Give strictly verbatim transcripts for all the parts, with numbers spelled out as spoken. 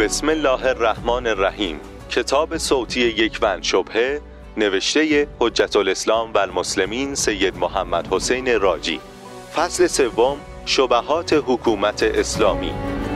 بسم الله الرحمن الرحیم. کتاب صوتی یک بند شبهه، نوشته حجت الاسلام و المسلمین سید محمد حسین راجی. فصل سوم، شبهات حکومت اسلامی.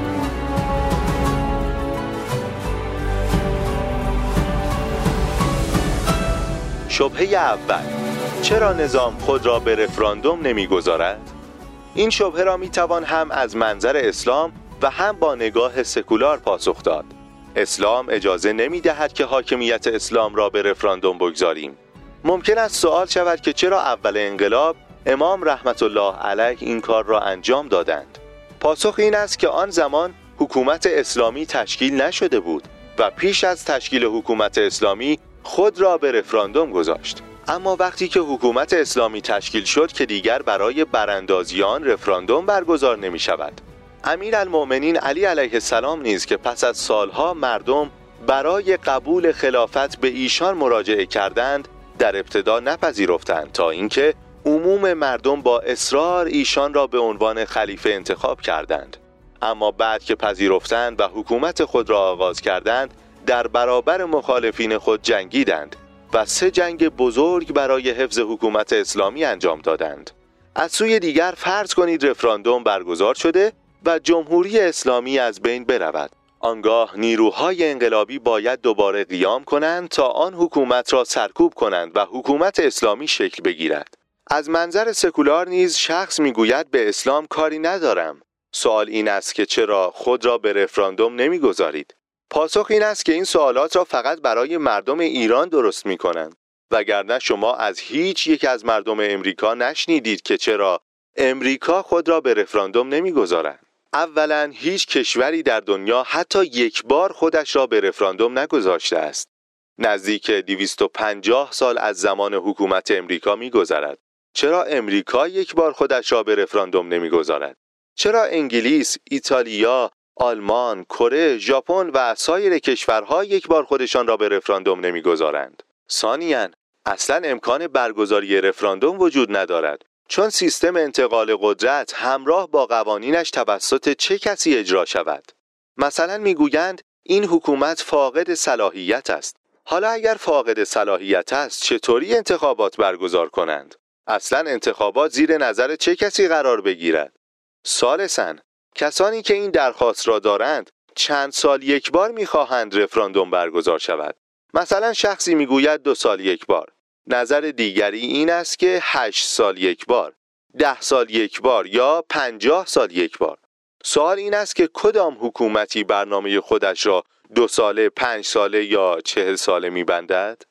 شبهه اول، چرا نظام خود را به رفراندوم نمیگذارد؟ این شبهه را میتوان هم از منظر اسلام و هم با نگاه سکولار پاسخ داد. اسلام اجازه نمیدهد که حاکمیت اسلام را به رفراندوم بگذاریم. ممکن است سوال شود که چرا اول انقلاب امام رحمت الله علیه این کار را انجام دادند؟ پاسخ این است که آن زمان حکومت اسلامی تشکیل نشده بود و پیش از تشکیل حکومت اسلامی خود را به رفراندوم گذاشت. اما وقتی که حکومت اسلامی تشکیل شد که دیگر برای براندازیان رفراندوم برگزار نمی شود. امیرالمؤمنین علی علیه السلام نیز که پس از سالها مردم برای قبول خلافت به ایشان مراجعه کردند، در ابتدا نپذیرفتند تا اینکه عموم مردم با اصرار ایشان را به عنوان خلیفه انتخاب کردند. اما بعد که پذیرفتند و حکومت خود را آغاز کردند، در برابر مخالفین خود جنگیدند و سه جنگ بزرگ برای حفظ حکومت اسلامی انجام دادند. از سوی دیگر فرض کنید رفراندوم برگزار شده و جمهوری اسلامی از بین برود. آنگاه نیروهای انقلابی باید دوباره قیام کنند تا آن حکومت را سرکوب کنند و حکومت اسلامی شکل بگیرد. از منظر سکولار نیز شخص میگوید به اسلام کاری ندارم. سوال این است که چرا خود را به رفراندوم نمیگذارید؟ پاسخ این است که این سوالات را فقط برای مردم ایران درست میکنند، وگرنه شما از هیچ یک از مردم امریکا نشنیدید که چرا امریکا خود را به رفراندوم نمیگذارد. اولا هیچ کشوری در دنیا حتی یک بار خودش را به رفراندوم نگذاشته است. نزدیک دویست و پنجاه سال از زمان حکومت امریکا میگذرد. چرا امریکا یک بار خودش را به رفراندوم نمیگذارد؟ چرا انگلیس، ایتالیا، آلمان، کره، ژاپن و سایر کشورها یک بار خودشان را به رفراندوم نمیگذارند؟ ثانیاً اصلا امکان برگزاری رفراندوم وجود ندارد، چون سیستم انتقال قدرت همراه با قوانینش توسط چه کسی اجرا شود؟ مثلا میگویند این حکومت فاقد صلاحیت است. حالا اگر فاقد صلاحیت است چطوری انتخابات برگزار کنند؟ اصلا انتخابات زیر نظر چه کسی قرار بگیرد؟ ثالثاً کسانی که این درخواست را دارند چند سال یک بار میخواهند رفراندوم برگزار شود. مثلا شخصی میگوید دو سال یک بار. نظر دیگری این است که هشت سال یک بار، ده سال یک بار یا پنجاه سال یک بار. سوال این است که کدام حکومتی برنامه خودش را دو ساله، پنج ساله یا چهل ساله میبندد؟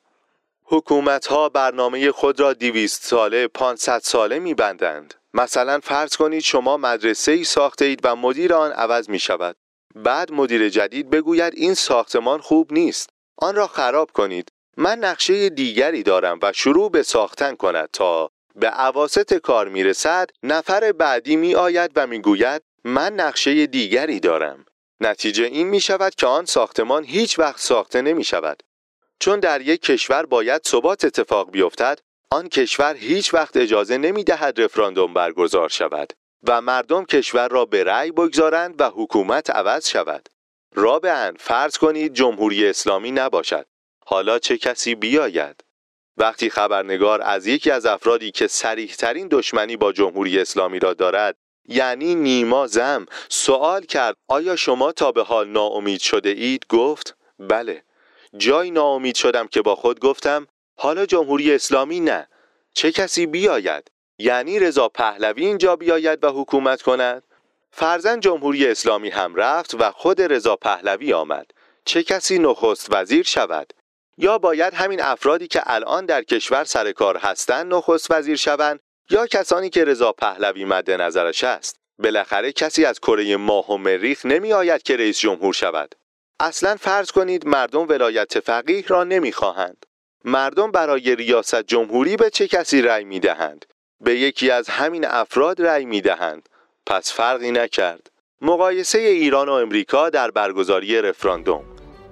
حکومت‌ها برنامه خود را دویست ساله، پانصد ساله میبندند. مثلا فرض کنید شما مدرسه‌ای ساخته اید و مدیر آن عوض می شود. بعد مدیر جدید بگوید این ساختمان خوب نیست، آن را خراب کنید. من نقشه دیگری دارم و شروع به ساختن کند تا به اواسط کار می رسد. نفر بعدی می آید و می گوید من نقشه دیگری دارم. نتیجه این می شود که آن ساختمان هیچ وقت ساخته نمی شود. چون در یک کشور باید ثبات اتفاق بیفتد، آن کشور هیچ وقت اجازه نمی دهد رفراندوم برگزار شود و مردم کشور را به رأی بگذارند و حکومت عوض شود. رابعاً فرض کنید جمهوری اسلامی نباشد. حالا چه کسی بیاید؟ وقتی خبرنگار از یکی از افرادی که صریح ترین دشمنی با جمهوری اسلامی را دارد، یعنی نیما زم، سوال کرد آیا شما تا به حال ناامید شده اید؟ گفت بله. جای ناامید شدم که با خود گفتم حالا جمهوری اسلامی نه، چه کسی بیاید؟ یعنی رضا پهلوی اینجا بیاید و حکومت کند؟ فرضاً جمهوری اسلامی هم رفت و خود رضا پهلوی آمد، چه کسی نخست وزیر شود؟ یا باید همین افرادی که الان در کشور سر کار هستند نخست وزیر شوند یا کسانی که رضا پهلوی مد نظرش است؟ بالاخره کسی از کره ماه و مریخ نمی آید که رئیس جمهور شود. اصلاً فرض کنید مردم ولایت فقیه را نمی خواهند. مردم برای ریاست جمهوری به چه کسی رأی می دهند؟ به یکی از همین افراد رأی می دهند. پس فرقی نکرد. مقایسه ایران و امریکا در برگزاری رفراندوم.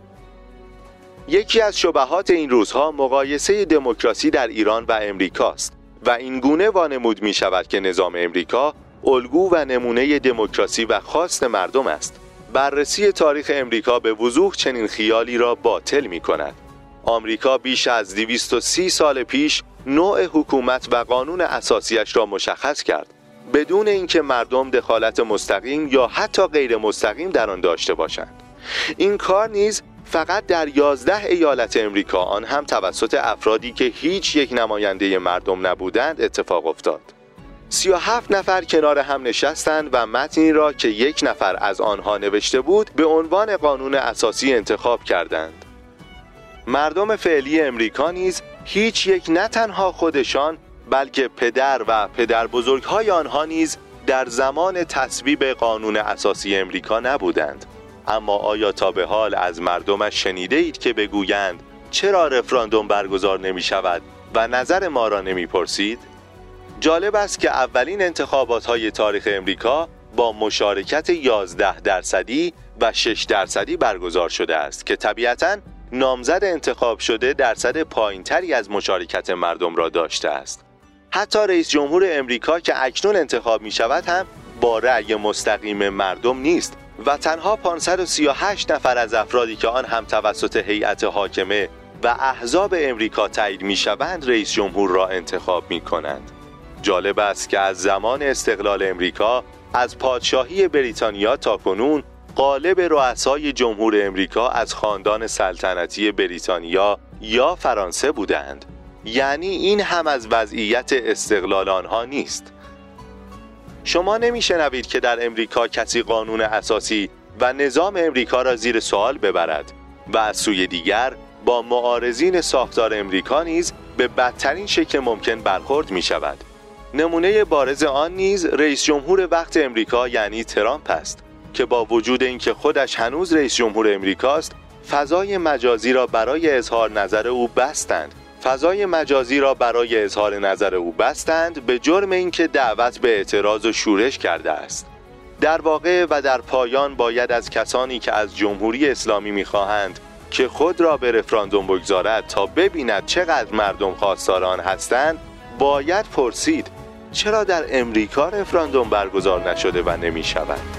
یکی از شبهات این روزها مقایسه دموکراسی در ایران و امریکاست و این گونه وانمود می شود که نظام امریکا الگو و نمونه دموکراسی و خواست مردم است. بررسی تاریخ امریکا به وضوح چنین خیالی را باطل می کند. آمریکا بیش از دویست و سی سال پیش نوع حکومت و قانون اساسیش را مشخص کرد، بدون اینکه مردم دخالت مستقیم یا حتی غیر مستقیم در آن داشته باشند. این کار نیز فقط در یازده ایالت امریکا، آن هم توسط افرادی که هیچ یک نماینده مردم نبودند، اتفاق افتاد. سی و هفت نفر کنار هم نشستند و متنی را که یک نفر از آنها نوشته بود به عنوان قانون اساسی انتخاب کردند. مردم فعلی امریکا نیز هیچ یک نه تنها خودشان بلکه پدر و پدر بزرگهای آنها نیز در زمان تصویب قانون اساسی امریکا نبودند. اما آیا تا به حال از مردمش شنیده اید که بگویند چرا رفراندوم برگزار نمی شود و نظر ما را نمی پرسید؟ جالب است که اولین انتخابات های تاریخ امریکا با مشارکت یازده درصدی و شش درصدی برگزار شده است که طبیعتاً نامزد انتخاب شده درصد پایینتری از مشارکت مردم را داشته است. حتی رئیس جمهور امریکا که اکنون انتخاب می شود هم با رأی مستقیم مردم نیست و تنها پانصد و سی و هشت نفر از افرادی که آن هم توسط هیئت حاکمه و احزاب امریکا تایید می شوند رئیس جمهور را انتخاب می کنند. جالب است که از زمان استقلال امریکا از پادشاهی بریتانیا تا کنون غالب رؤسای جمهور امریکا از خاندان سلطنتی بریتانیا یا فرانسه بودند. یعنی این هم از وضعیت استقلال آنها نیست. شما نمیشنوید که در امریکا کسی قانون اساسی و نظام امریکا را زیر سوال ببرد و از سوی دیگر با معارضین ساختار امریکا نیز به بدترین شکل ممکن برخورد می شود. نمونه بارز آن نیز رئیس جمهور وقت امریکا یعنی ترامپ است که با وجود اینکه خودش هنوز رئیس جمهور امریکاست، فضای مجازی را برای اظهار نظر او بستند. فضای مجازی را برای اظهار نظر او بستند به جرم اینکه دعوت به اعتراض و شورش کرده است. در واقع و در پایان باید از کسانی که از جمهوری اسلامی می‌خواهند که خود را به رفراندوم بگذارد تا ببیند چقدر مردم خواستار آن هستند، باید پرسید چرا در امریکا رفراندوم برگزار نشده و نمی‌شود؟